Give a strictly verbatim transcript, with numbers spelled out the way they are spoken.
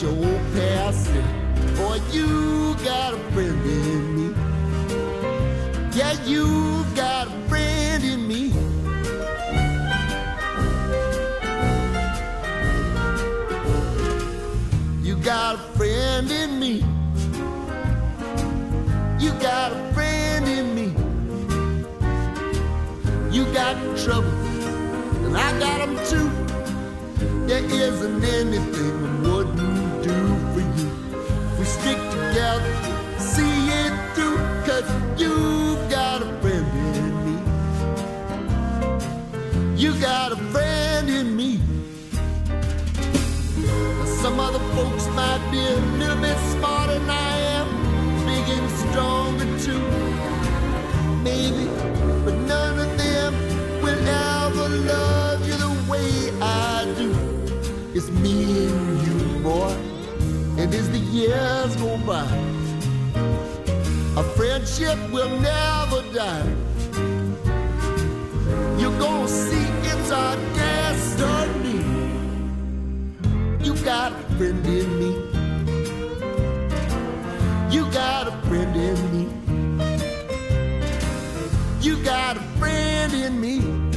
your old past. Boy, you got a friend in me. Yeah, you got a friend in me. You got a friend in me. You got a friend in me. You got trouble, and I got them too. There isn't anything I wouldn't do for you. We stick together, see it through, 'cause you got a friend in me. You got a friend in me. Some other folks might be a little bit smarter than I am, big and stronger too, maybe, but none of them will ever love you the way I do. It's me and you, boy, and as the years go by, our friendship will never die. You're gonna see it's our destiny. You got a friend in me. You got a friend in me. You got a friend in me.